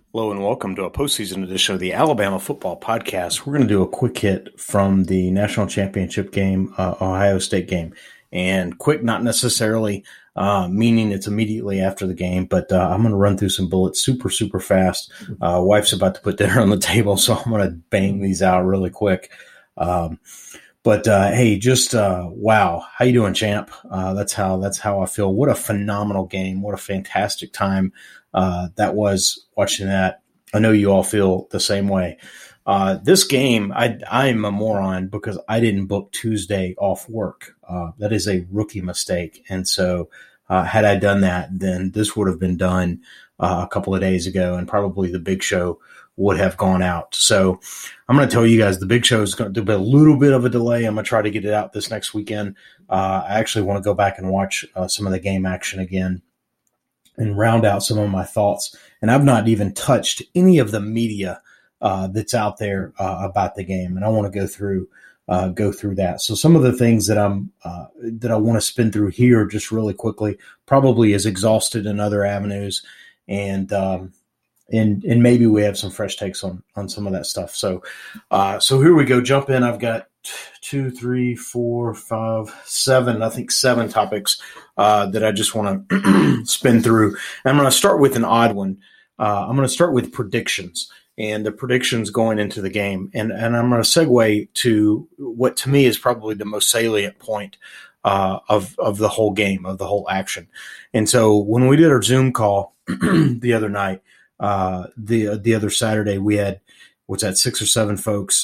Hello and welcome to a postseason edition of the Alabama Football Podcast. We're going to do a quick hit from the national championship game, Ohio State game. And quick, not necessarily meaning it's immediately after the game, but I'm going to run through some bullets super fast. Wife's about to put dinner on the table, so I'm going to bang these out really quick. Hey, just wow. How you doing, champ? That's how I feel. What a phenomenal game. What a fantastic time that was watching that. I know you all feel the same way. This game, I'm a moron because I didn't book Tuesday off work. That is a rookie mistake. And so had I done that, then this would have been done a couple of days ago, and probably the big show would have gone out. So I'm going to tell you guys the big show is going to be a little bit of a delay. I'm going to try to get it out this next weekend. I actually want to go back and watch some of the game action again and round out some of my thoughts. And I've not even touched any of the media that's out there about the game, and I want to go through that. So some of the things that I want to spin through here just really quickly probably is exhausted in other avenues, and maybe we have some fresh takes on some of that stuff. So here we go. Jump in. I've got 2, 3, 4, 5, 7. I think 7 topics that I just want to spin through. And I'm going to start with an odd one. I'm going to start with predictions and the predictions going into the game. And I'm going to segue to what to me is probably the most salient point of the whole game, of the whole action. And so when we did our Zoom call the other night, the other Saturday, we had, 6 or 7 folks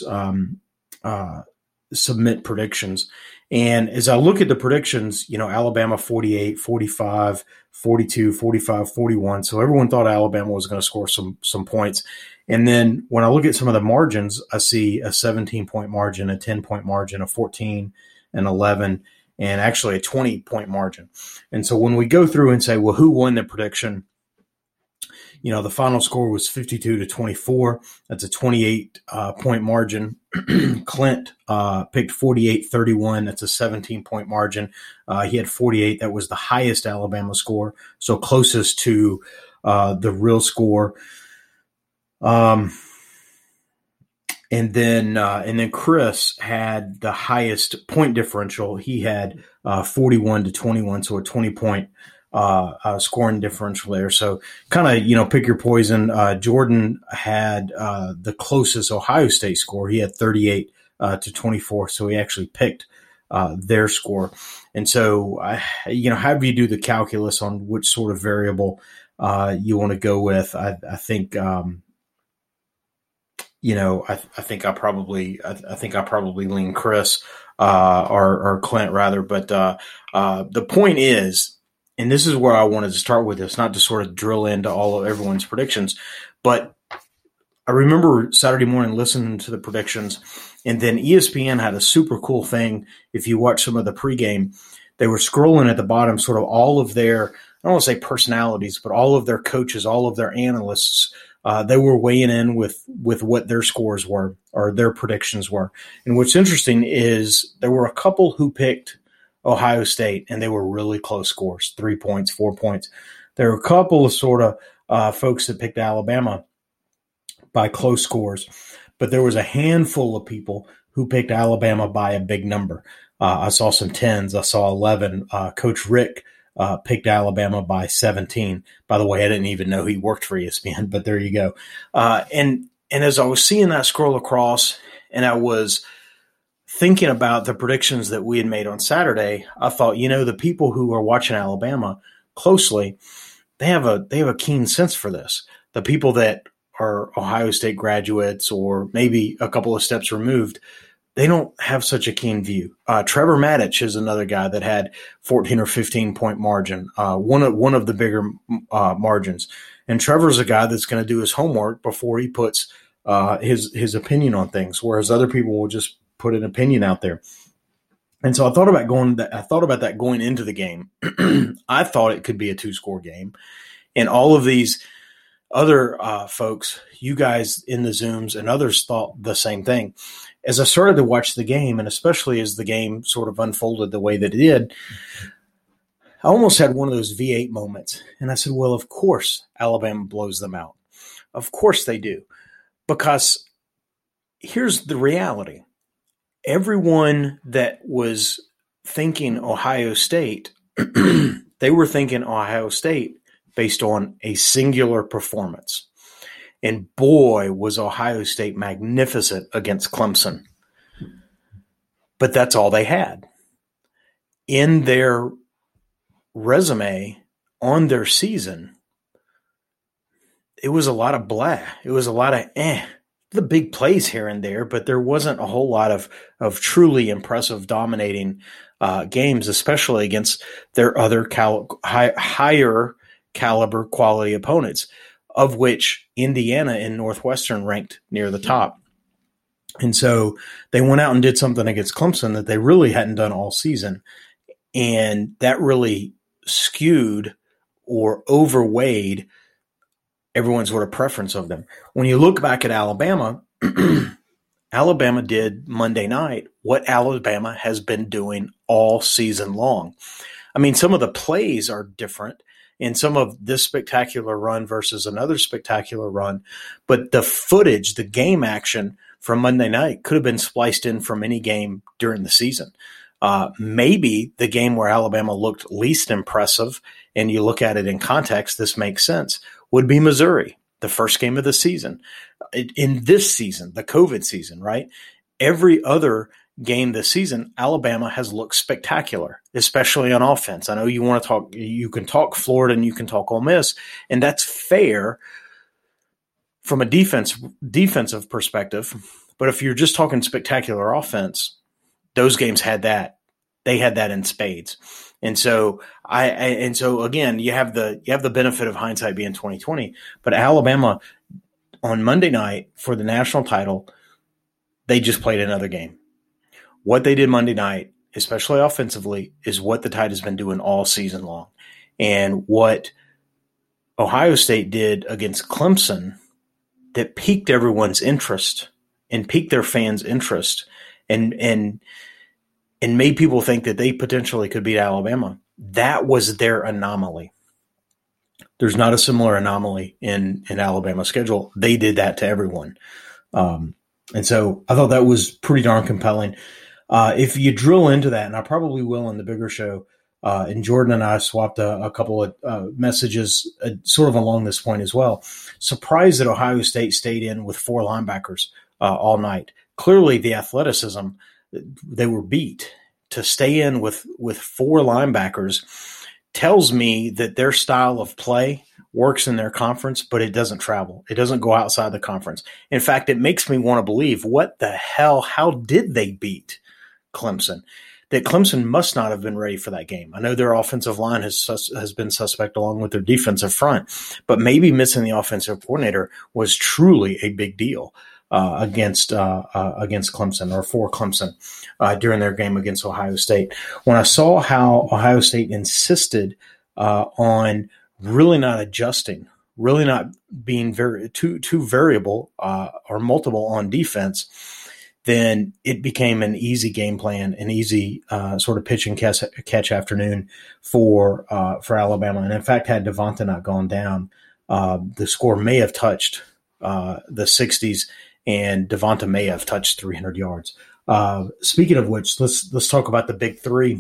submit predictions. And as I look at the predictions, Alabama 48, 45, 42, 45, 41. So everyone thought Alabama was going to score some points. And then when I look at some of the margins, I see a 17-point margin, a 10-point margin, a 14, an 11, and actually a 20-point margin. And so when we go through and say, well, who won the prediction? The final score was 52-24. That's a 28-point margin. Clint picked 48-31. That's a 17-point margin. He had 48. That was the highest Alabama score, so closest to the real score. And then Chris had the highest point differential. He had 41-21, so a 20-point scoring differential there. So kind of, pick your poison. Jordan had the closest Ohio State score. He had 38-24. So he actually picked their score. And so, however you do the calculus on which sort of variable you want to go with, I think, I think I probably lean Chris or Clint rather. But the point is, and this is where I wanted to start with this, not to sort of drill into all of everyone's predictions, but I remember Saturday morning listening to the predictions, and then ESPN had a super cool thing. If you watch some of the pregame, they were scrolling at the bottom sort of all of their, I don't want to say personalities, but all of their coaches, all of their analysts, they were weighing in with what their scores were or their predictions were. And what's interesting is there were a couple who picked Ohio State, and they were really close scores, 3 points, 4 points. There were a couple of sort of folks that picked Alabama by close scores, but there was a handful of people who picked Alabama by a big number. I saw some 10s. I saw 11. Coach Rick picked Alabama by 17. By the way, I didn't even know he worked for ESPN, but there you go. And as I was seeing that scroll across, and I was thinking about the predictions that we had made on Saturday, I thought, the people who are watching Alabama closely, they have a keen sense for this. The people that are Ohio State graduates or maybe a couple of steps removed, they don't have such a keen view. Trevor Maddich is another guy that had 14 or 15-point margin, one of the bigger margins. And Trevor's a guy that's going to do his homework before he puts his opinion on things, whereas other people will just put an opinion out there. And so I thought about that going into the game. I thought it could be a 2-score game. And all of these other folks, you guys in the Zooms and others thought the same thing. As I started to watch the game, and especially as the game sort of unfolded the way that it did, I almost had one of those V8 moments. And I said, well, of course Alabama blows them out. Of course they do, because here's the reality. Everyone that was thinking Ohio State, they were thinking Ohio State based on a singular performance. And boy, was Ohio State magnificent against Clemson. But that's all they had. In their resume, on their season, it was a lot of blah. It was a lot of the big plays here and there, but there wasn't a whole lot of truly impressive, dominating games, especially against their other higher caliber quality opponents, of which Indiana and Northwestern ranked near the top. And so they went out and did something against Clemson that they really hadn't done all season. And that really skewed or overweighed everyone's sort of preference of them. When you look back at Alabama, Alabama did Monday night what Alabama has been doing all season long. I mean, some of the plays are different in some of this spectacular run versus another spectacular run, but the footage, the game action from Monday night could have been spliced in from any game during the season. Maybe the game where Alabama looked least impressive, and you look at it in context, this makes sense, would be Missouri, the first game of the season. In this season, the COVID season, right? Every other game this season, Alabama has looked spectacular, especially on offense. I know you want to talk, you can talk Florida and you can talk Ole Miss, and that's fair from a defensive perspective. But if you're just talking spectacular offense, those games had that. They had that in spades. And so again, you have the benefit of hindsight being 2020. But Alabama on Monday night for the national title, they just played another game. What they did Monday night, especially offensively, is what the Tide has been doing all season long. And what Ohio State did against Clemson that piqued everyone's interest and piqued their fans' interest and made people think that they potentially could beat Alabama. That was their anomaly. There's not a similar anomaly in Alabama's schedule. They did that to everyone. And so I thought that was pretty darn compelling. If you drill into that, and I probably will in the bigger show, and Jordan and I swapped a couple of messages sort of along this point as well. Surprised that Ohio State stayed in with 4 linebackers all night. Clearly the athleticism, they were beat. To stay in with 4 linebackers tells me that their style of play works in their conference, but it doesn't travel. It doesn't go outside the conference. In fact, it makes me want to believe, what the hell, how did they beat Clemson? That Clemson must not have been ready for that game. I know their offensive line has been suspect along with their defensive front, but maybe missing the offensive coordinator was truly a big deal against Clemson, or for Clemson during their game against Ohio State. When I saw how Ohio State insisted on really not adjusting, really not being too variable or multiple on defense, then it became an easy game plan, an easy sort of pitch and catch afternoon for Alabama. And in fact, had Devonta not gone down, the score may have touched the 60s, and Devonta may have touched 300 yards. Speaking of which, let's talk about the big 3.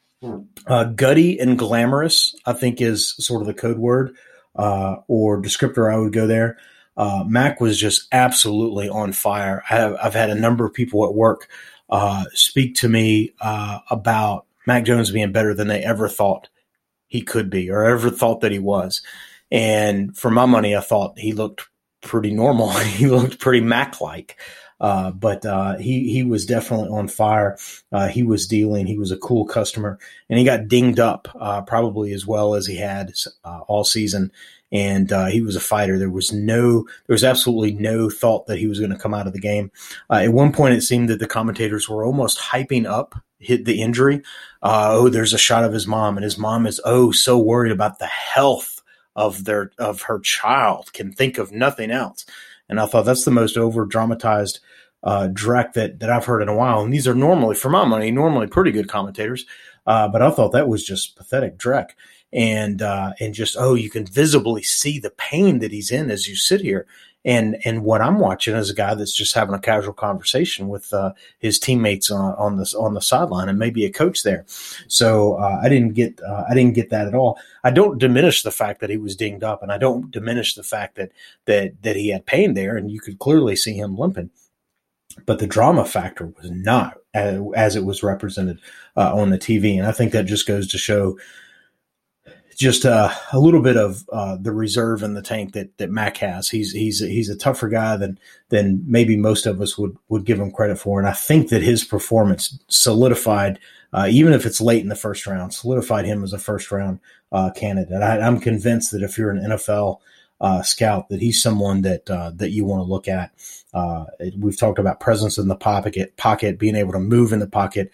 Gutty and glamorous, I think, is sort of the code word or descriptor I would go there. Mac was just absolutely on fire. I've had a number of people at work speak to me about Mac Jones being better than they ever thought he could be or ever thought that he was. And for my money, I thought he looked pretty normal. He looked pretty Mac-like. But he was definitely on fire. He was dealing. He was a cool customer, and he got dinged up probably as well as he had all season. And he was a fighter. There was absolutely no thought that he was going to come out of the game. At one point, it seemed that the commentators were almost hyping up the injury. There's a shot of his mom, and his mom is so worried about the health of her child, can think of nothing else. And I thought that's the most over dramatized direct that I've heard in a while. And these are normally, for my money, pretty good commentators. But I thought that was just pathetic dreck. and just, you can visibly see the pain that he's in as you sit here. And what I'm watching is a guy that's just having a casual conversation with his teammates on the sideline, and maybe a coach there. So I didn't get that at all. I don't diminish the fact that he was dinged up, and I don't diminish the fact that he had pain there, and you could clearly see him limping. But the drama factor was not as it was represented on the TV, and I think that just goes to show just a little bit of the reserve in the tank that Mac has. He's a tougher guy than maybe most of us would give him credit for. And I think that his performance solidified, even if it's late in the first round, solidified him as a first round candidate. I'm convinced that if you're an NFL scout, that he's someone that you want to look at. We've talked about presence in the pocket, being able to move in the pocket,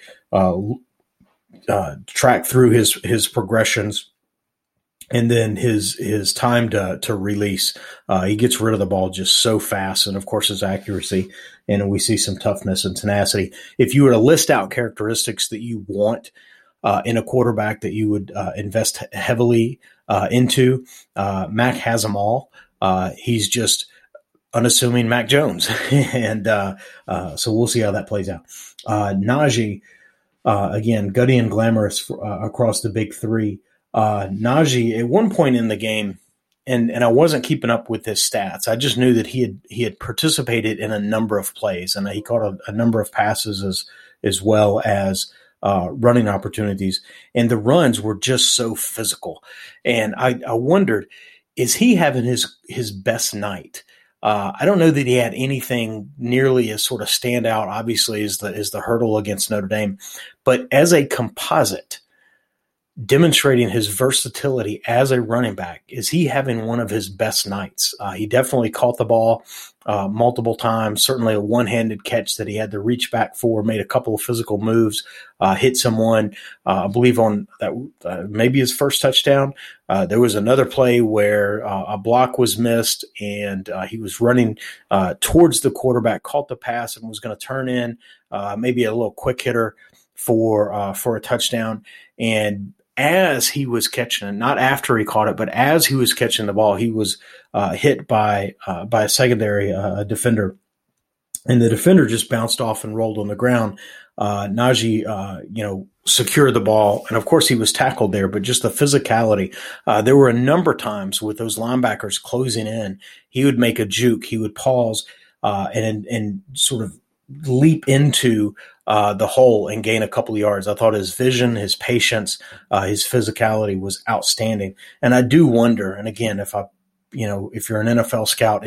track through his progressions. And then his time to release, he gets rid of the ball just so fast, and of course his accuracy, and we see some toughness and tenacity. If you were to list out characteristics that you want in a quarterback that you would invest heavily into, Mac has them all. He's just unassuming Mac Jones, and so we'll see how that plays out. Najee, again, gutty and glamorous across the big three. Najee, at one point in the game, and I wasn't keeping up with his stats. I just knew that he had participated in a number of plays, and he caught a number of passes as well as running opportunities. And the runs were just so physical. And I wondered, is he having his best night? I don't know that he had anything nearly as sort of standout, obviously, as the hurdle against Notre Dame, but as a composite, demonstrating his versatility as a running back, is he having one of his best nights? He definitely caught the ball multiple times, certainly a one-handed catch that he had to reach back for, made a couple of physical moves, hit someone, I believe on that maybe his first touchdown. There was another play where a block was missed, and he was running towards the quarterback, caught the pass, and was going to turn in maybe a little quick hitter for a touchdown. And as he was catching it, not after he caught it, but as he was catching the ball, he was hit by a secondary defender, and the defender just bounced off and rolled on the ground. Najee, secured the ball, and of course he was tackled there, but just the physicality. There were a number of times with those linebackers closing in, he would make a juke, he would pause and sort of leap into the hole and gain a couple of yards. I thought his vision, his patience, his physicality was outstanding. And I do wonder, and again, if you're an NFL scout,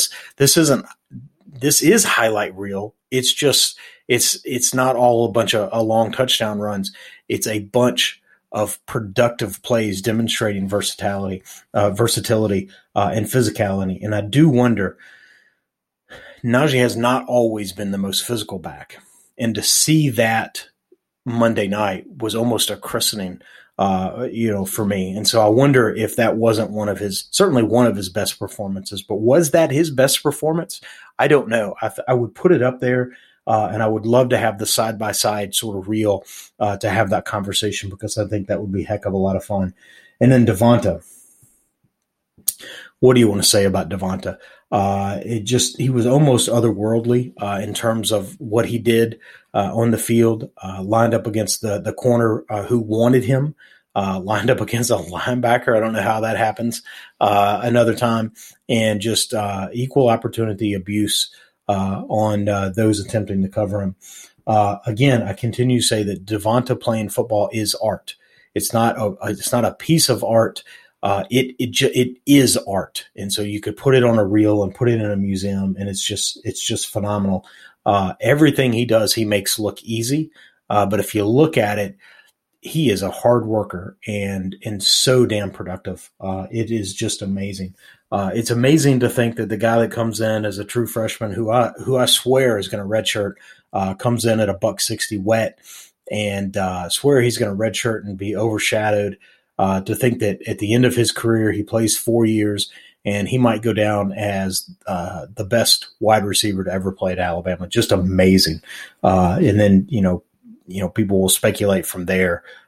this is highlight reel. It's just, it's not all a bunch of long touchdown runs. It's a bunch of productive plays demonstrating versatility, and physicality. And I do wonder, Najee has not always been the most physical back. And to see that Monday night was almost a christening, for me. And so I wonder if that wasn't certainly one of his best performances, but was that his best performance? I don't know. I would put it up there, and I would love to have the side-by-side sort of reel to have that conversation, because I think that would be a heck of a lot of fun. And then Devonta. What do you want to say about Devonta? He was almost otherworldly in terms of what he did on the field, lined up against the corner who wanted him, lined up against a linebacker. I don't know how that happens another time, and just equal opportunity abuse on those attempting to cover him. Again, I continue to say that Devonta playing football is art. It's not a piece of art. It is art. And so you could put it on a reel and put it in a museum, and it's just phenomenal. Everything he does, he makes look easy. But if you look at it, he is a hard worker and so damn productive. It is just amazing. It's amazing to think that the guy that comes in as a true freshman, who I swear is going to redshirt, comes in at $160 wet, and swear he's going to redshirt and be overshadowed. To think that at the end of his career, he plays 4 years and he might go down as the best wide receiver to ever play at Alabama. Just amazing. And then, people will speculate from there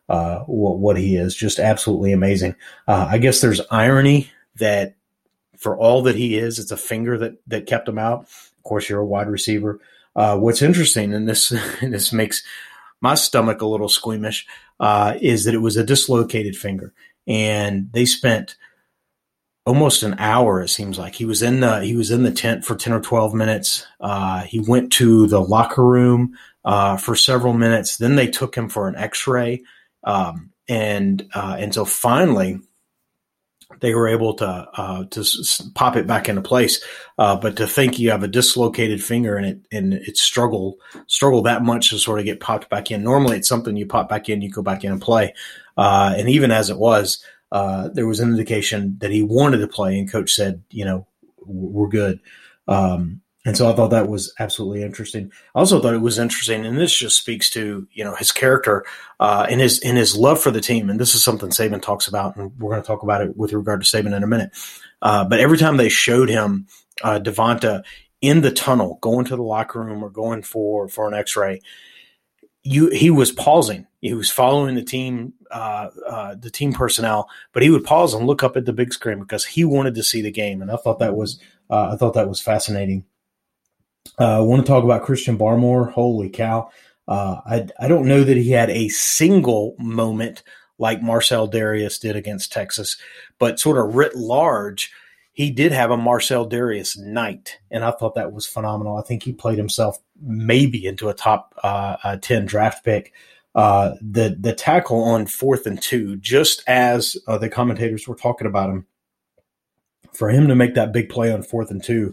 what he is. Just absolutely amazing. I guess there's irony that for all that he is, it's a finger that kept him out. Of course, you're a wide receiver. What's interesting, and this this makes my stomach a little squeamish, is that it was a dislocated finger, and they spent almost an hour. It seems like he was in the tent for 10 or 12 minutes. He went to the locker room for several minutes. Then they took him for an X-ray, and so finally they were able to pop it back into place. But to think you have a dislocated finger and it struggle that much to sort of get popped back in. Normally it's something you pop back in, you go back in and play. And even as it was, there was an indication that he wanted to play, and coach said, we're good. And so I thought that was absolutely interesting. I also thought it was interesting, and this just speaks to, his character, and his love for the team. And this is something Saban talks about, and we're going to talk about it with regard to Saban in a minute. But every time they showed him, Devonta in the tunnel, going to the locker room or going for an X-ray, he was pausing. He was following the team personnel, but he would pause and look up at the big screen because he wanted to see the game. And I thought that was fascinating. I want to talk about Christian Barmore. Holy cow. I don't know that he had a single moment like Marcell Dareus did against Texas, but sort of writ large, he did have a Marcell Dareus night, and I thought that was phenomenal. I think he played himself maybe into a top 10 draft pick. The tackle on 4th and 2, just as the commentators were talking about him, for him to make that big play on 4th and 2,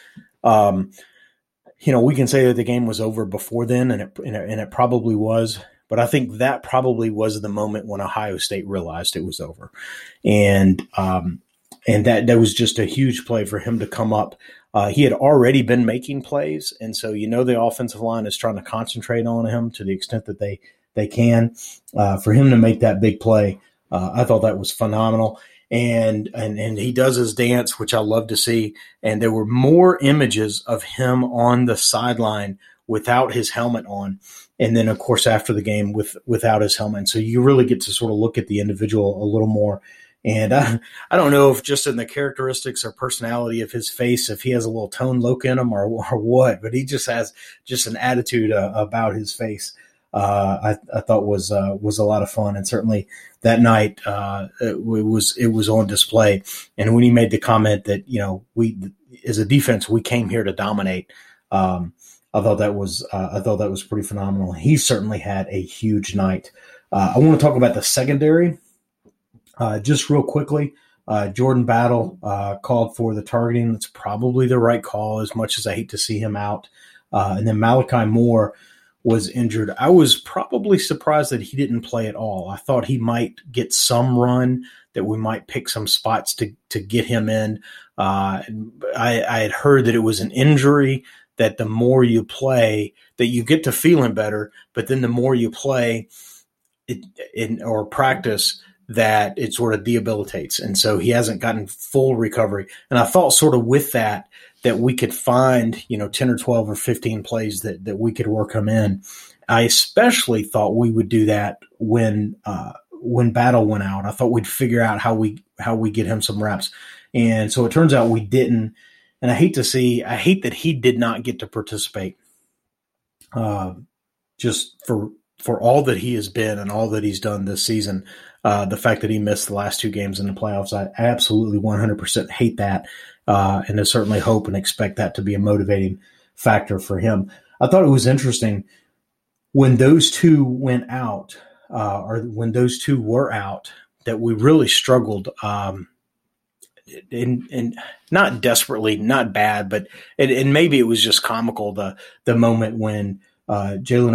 we can say that the game was over before then, and it probably was. But I think that probably was the moment when Ohio State realized it was over, and that was just a huge play for him to come up. He had already been making plays, and so the offensive line is trying to concentrate on him to the extent that they can. For him to make that big play, I thought that was phenomenal. And he does his dance, which I love to see. And there were more images of him on the sideline without his helmet on. And then, of course, after the game without his helmet. So you really get to sort of look at the individual a little more. And I don't know if just in the characteristics or personality of his face, if he has a little tone look in him or what, but he just has just an attitude about his face. I thought was a lot of fun, and certainly that night it was on display. And when he made the comment that we as a defense we came here to dominate, I thought that was pretty phenomenal. He certainly had a huge night. I want to talk about the secondary just real quickly. Jordan Battle called for the targeting. That's probably the right call, as much as I hate to see him out. And then Malachi Moore was injured. I was probably surprised that he didn't play at all. I thought he might get some run, that we might pick some spots to get him in. I had heard that it was an injury, that the more you play, that you get to feeling better, but then the more you play or practice, that it sort of debilitates. And so he hasn't gotten full recovery. And I thought sort of with that we could find, 10 or 12 or 15 plays that we could work him in. I especially thought we would do that when Battle went out. I thought we'd figure out how we get him some reps. And so it turns out we didn't. And I hate that he did not get to participate, just for all that he has been and all that he's done this season. The fact that he missed the last 2 games in the playoffs, I absolutely 100% hate that. And I certainly hope and expect that to be a motivating factor for him. I thought it was interesting when those 2 went out, or when those 2 were out, that we really struggled, and not desperately, not bad, but and maybe it was just comical, the moment when Jalen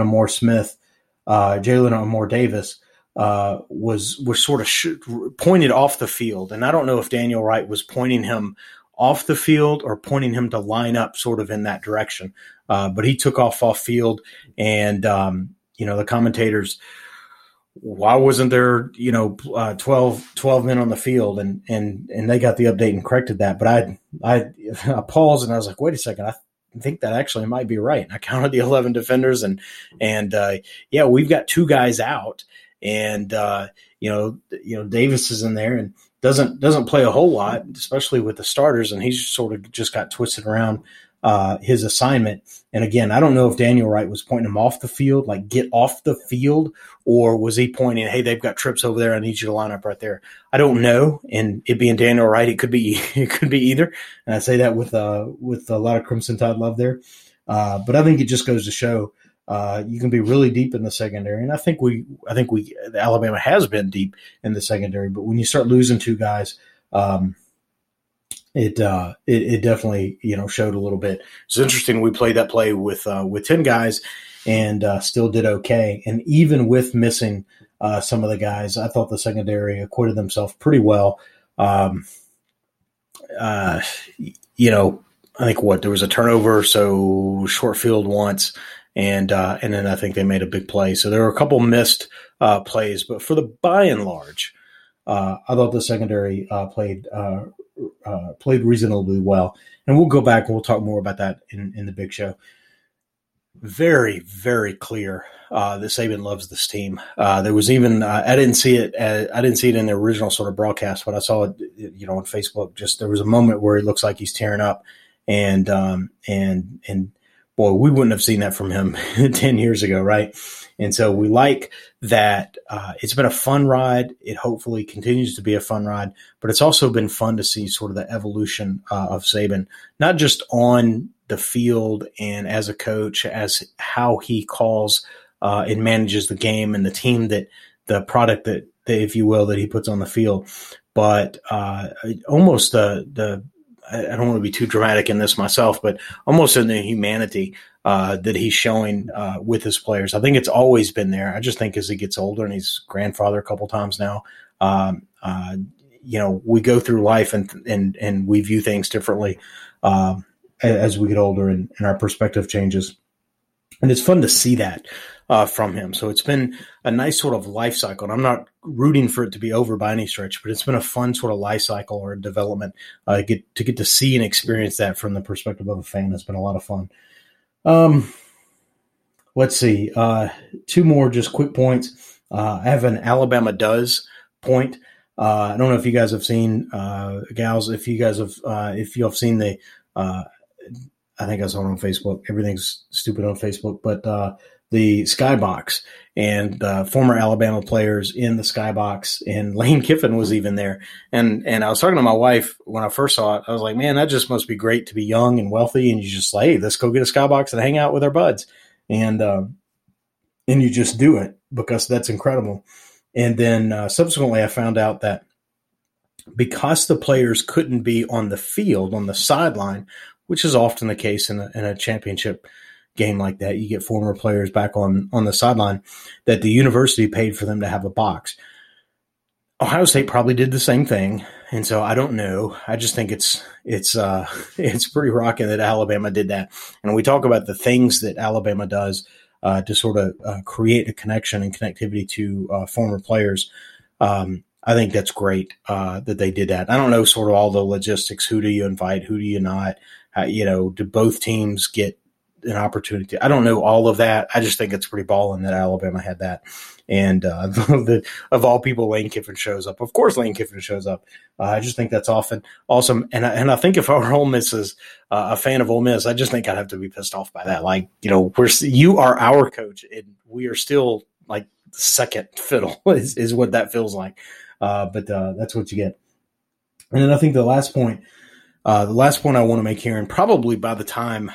Armour Davis was sort of pointed off the field. And I don't know if Daniel Wright was pointing him off the field or pointing him to line up sort of in that direction. But he took off field, and, the commentators, why wasn't there, 12 men on the field, and they got the update and corrected that. But I paused and I was like, wait a second, I think that actually might be right. And I counted the 11 defenders, and we've got 2 guys out. and Davis is in there and doesn't play a whole lot, especially with the starters, and he's sort of just got twisted around his assignment. And again, I don't know if Daniel Wright was pointing him off the field, like get off the field, or was he pointing, hey, they've got trips over there, I need you to line up right there. I don't know. And it being Daniel Wright, it could be either. And I say that with a lot of Crimson Tide love there. But I think it just goes to show you can be really deep in the secondary. And I think Alabama has been deep in the secondary, but when you start losing two guys, it definitely, showed a little bit. It's interesting. We played that play with 10 guys and still did okay. And even with missing some of the guys, I thought the secondary acquitted themselves pretty well. I think there was a turnover, so short field once, and then I think they made a big play. So there were a couple missed plays, but for the by and large, I thought the secondary played reasonably well. And we'll go back and we'll talk more about that in the big show. Very, very clear that Saban loves this team. There was even I didn't see it in the original sort of broadcast, but I saw it, on Facebook. Just there was a moment where it looks like he's tearing up, and boy, we wouldn't have seen that from him 10 years ago, right? And so we like that. It's been a fun ride. It hopefully continues to be a fun ride, but it's also been fun to see sort of the evolution of Saban, not just on the field and as a coach, as how he calls and manages the game and the team, that the product that if you will, that he puts on the field, but almost I don't want to be too dramatic in this myself, but almost in the humanity that he's showing with his players. I think it's always been there. I just think as he gets older, and he's grandfather a couple times now, we go through life and we view things differently as we get older, and our perspective changes. And it's fun to see that from him. So it's been a nice sort of life cycle. And I'm not rooting for it to be over by any stretch, but it's been a fun sort of life cycle or development. Get to see and experience that from the perspective of a fan has been a lot of fun. Let's see. Two more just quick points. I have an Alabama does point. I don't know if you guys have seen, gals, if you have seen the, I think I saw it on Facebook. Everything's stupid on Facebook, but the Skybox and former Alabama players in the Skybox, and Lane Kiffin was even there. And I was talking to my wife when I first saw it. I was like, man, that just must be great to be young and wealthy, and you just like, hey, let's go get a Skybox and hang out with our buds, and you just do it because that's incredible. And then subsequently, I found out that because the players couldn't be on the field, on the sideline, which is often the case in a championship game like that, you get former players back on the sideline, that the university paid for them to have a box. Ohio State probably did the same thing, and so I don't know. I just think it's pretty rocking that Alabama did that. And we talk about the things that Alabama does to sort of create a connection and connectivity to former players. I think that's great that they did that. I don't know sort of all the logistics. Who do you invite? Who do you not? Do both teams get an opportunity? I don't know all of that. I just think it's pretty ballin' that Alabama had that. And of all people, Lane Kiffin shows up. Of course, Lane Kiffin shows up. I just think that's awesome. And I think if our Ole Miss is a fan of Ole Miss, I just think I'd have to be pissed off by that. Like, you are our coach, and we are still like second fiddle is what that feels like. But that's what you get. And then I think the last point I want to make here, and probably by the time,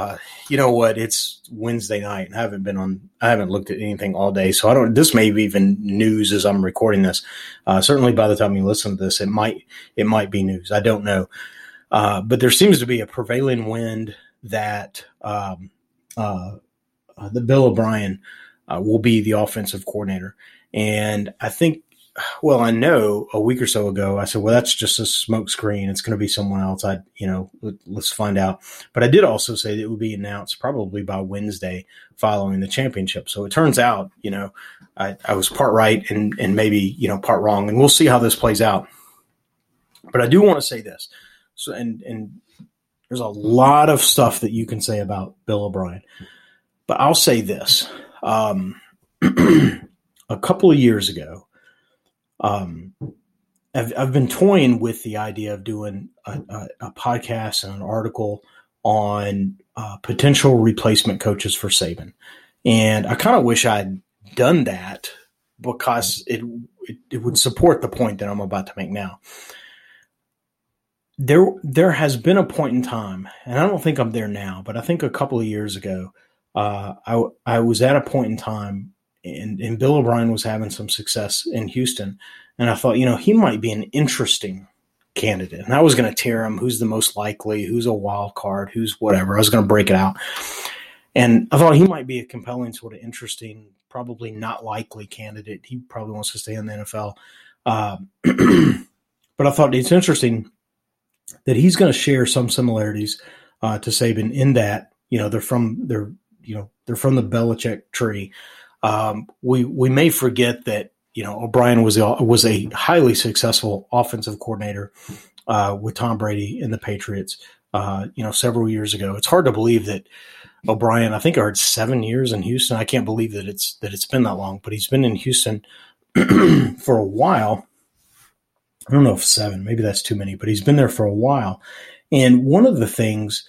it's Wednesday night, and I haven't looked at anything all day. So this may be even news as I'm recording this. Certainly by the time you listen to this, it might be news. I don't know. But there seems to be a prevailing wind that, the Bill O'Brien, will be the offensive coordinator. And I think, I know a week or so ago, I said, well, that's just a smoke screen. It's going to be someone else. Let's find out. But I did also say that it would be announced probably by Wednesday following the championship. So it turns out, I was part right and maybe, part wrong, and we'll see how this plays out. But I do want to say this. So, and there's a lot of stuff that you can say about Bill O'Brien, but I'll say this. a couple of years ago, I've been toying with the idea of doing a podcast and an article on potential replacement coaches for Saban. And I kind of wish I'd done that because it would support the point that I'm about to make now. There has been a point in time, and I don't think I'm there now, but I think a couple of years ago, I was at a point in time, and Bill O'Brien was having some success in Houston, and I thought, he might be an interesting candidate. And I was going to tear him, who's the most likely, who's a wild card, who's whatever. I was going to break it out. And I thought he might be a compelling, sort of interesting, probably not likely candidate. He probably wants to stay in the NFL. But I thought it's interesting that he's going to share some similarities to Saban in that, they're from the Belichick tree. We may forget that, O'Brien was a highly successful offensive coordinator with Tom Brady and the Patriots, several years ago. It's hard to believe that O'Brien, I think I heard 7 years in Houston. I can't believe that it's been that long, but he's been in Houston for a while. I don't know if 7, maybe that's too many, but he's been there for a while. And one of the things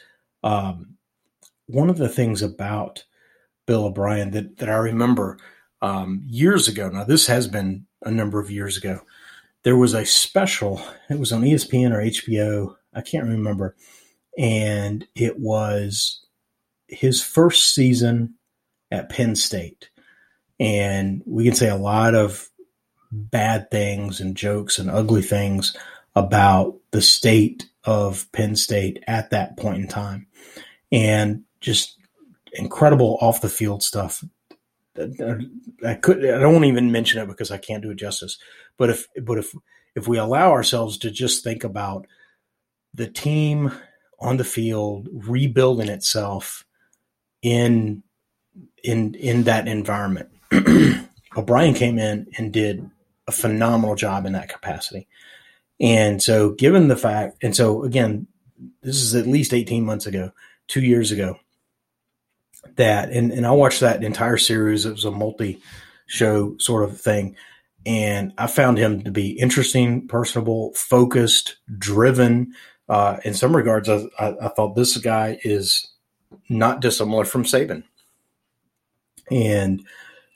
about Bill O'Brien that I remember years ago, now this has been a number of years ago, there was a special, it was on ESPN or HBO, I can't remember, and it was his first season at Penn State. And we can say a lot of bad things and jokes and ugly things about the state of Penn State at that point in time, and just incredible off the field stuff. I don't even mention it because I can't do it justice. But if we allow ourselves to just think about the team on the field rebuilding itself in that environment, O'Brien came in and did a phenomenal job in that capacity. And so given the fact, and so again, this is at least 18 months ago, 2 years ago, that, and I watched that entire series. It was a multi-show sort of thing. And I found him to be interesting, personable, focused, driven. In some regards, I thought this guy is not dissimilar from Saban. And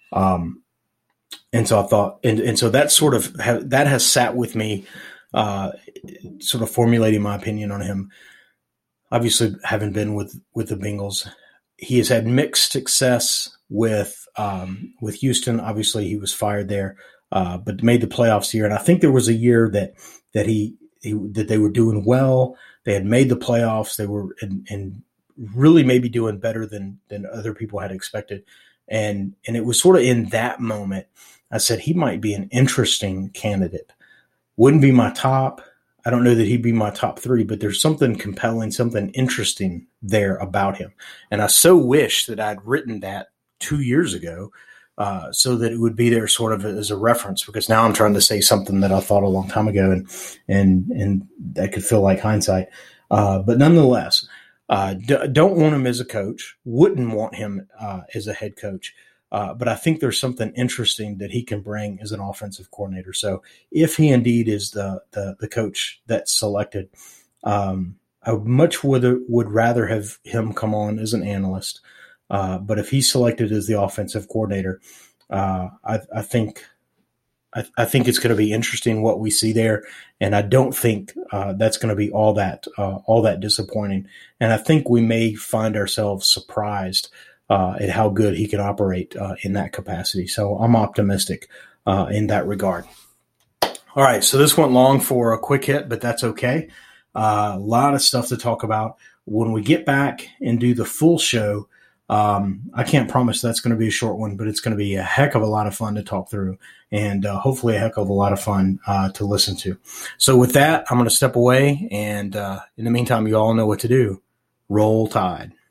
so I thought, and so that sort of, that has sat with me, sort of formulating my opinion on him. Obviously, having been with the Bengals, he has had mixed success with Houston. Obviously, he was fired there, but made the playoffs here. And I think there was a year that they were doing well. They had made the playoffs. They were and really maybe doing better than other people had expected. And it was sort of in that moment I said he might be an interesting candidate. Wouldn't be my top. I don't know that he'd be my top 3, but there's something compelling, something interesting there about him. And I so wish that I'd written that 2 years ago, so that it would be there sort of as a reference, because now I'm trying to say something that I thought a long time ago, and that could feel like hindsight. But nonetheless, don't want him as a coach, wouldn't want him as a head coach. But I think there's something interesting that he can bring as an offensive coordinator. So if he indeed is the coach that's selected, I would rather have him come on as an analyst. But if he's selected as the offensive coordinator, I think it's going to be interesting what we see there. And I don't think that's going to be all that disappointing. And I think we may find ourselves surprised at how good he can operate in that capacity. So I'm optimistic in that regard. All right, so this went long for a quick hit, but that's okay. A lot of stuff to talk about. When we get back and do the full show, I can't promise that's going to be a short one, but it's going to be a heck of a lot of fun to talk through, and hopefully a heck of a lot of fun to listen to. So with that, I'm going to step away, and in the meantime, you all know what to do. Roll Tide.